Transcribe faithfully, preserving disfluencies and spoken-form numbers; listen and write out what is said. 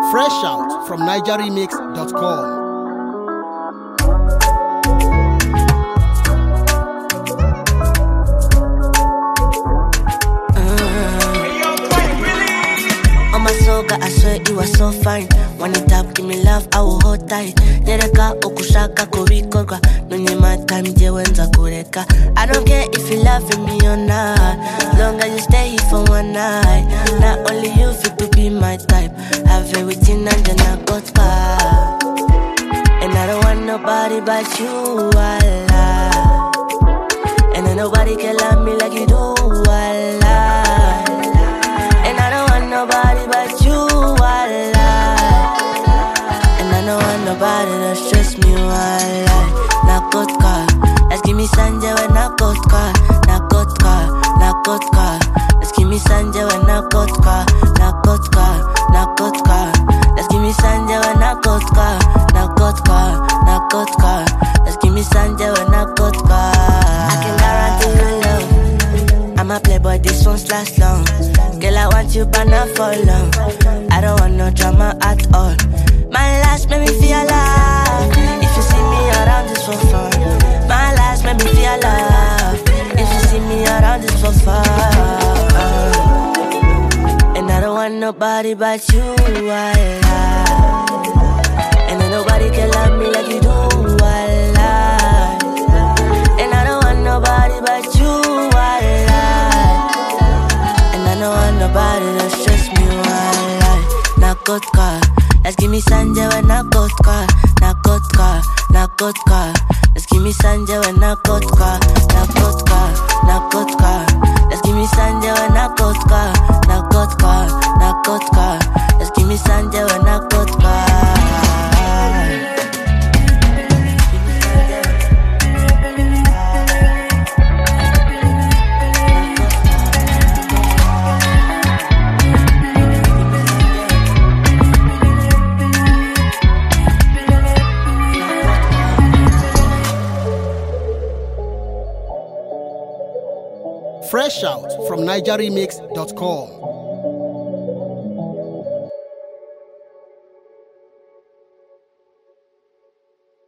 Fresh out from niger remix dot com. I swear you are so fine. When you tap, give me love, I will hold tight. Nereka okushaka kubikorwa. Nunye my time, je wenza kureka. I don't care if you loving me or not. Long as you stay here for one night. Not only you fit to be my type. Have everything and then I got back. And I don't want nobody but you, Allah. And then nobody can love me like you do, Allah. And I don't want nobody but you, Allah. And I don't want nobody to stress me, Allah. Nakotka, let's give me Sanje when Nakotka. Nakotka, Nakotka, let's give me Sanje when Nakotka. Nakotka, Nakotka, let's give me Sanje when Nakotka. Nakotka, Nakotka, let's give me Sanje when Nakotka. I can guarantee you love. I'm a playboy, this won't last long. Girl, I want you, but not for long. I don't want no drama at all. My last made me feel alive. If you see me around, this for fun. My last made me feel alive. If you see me around, this for fun. And I don't want nobody but you, Allah. And then nobody can love me like you do, Allah. And I don't want nobody but you, Allah. And I don't want nobody to stress me, Allah. Nakotka, let's give me Sanje when Nakotka. Nakotka, Nakotka, let's give me Sanje when Nakotka. Nakotka, Nakotka, let's give me Sanje when Nakotka. Nakotka, Nakotka, let's give me Sanje when Nakotka. Fresh out from niger remix dot com.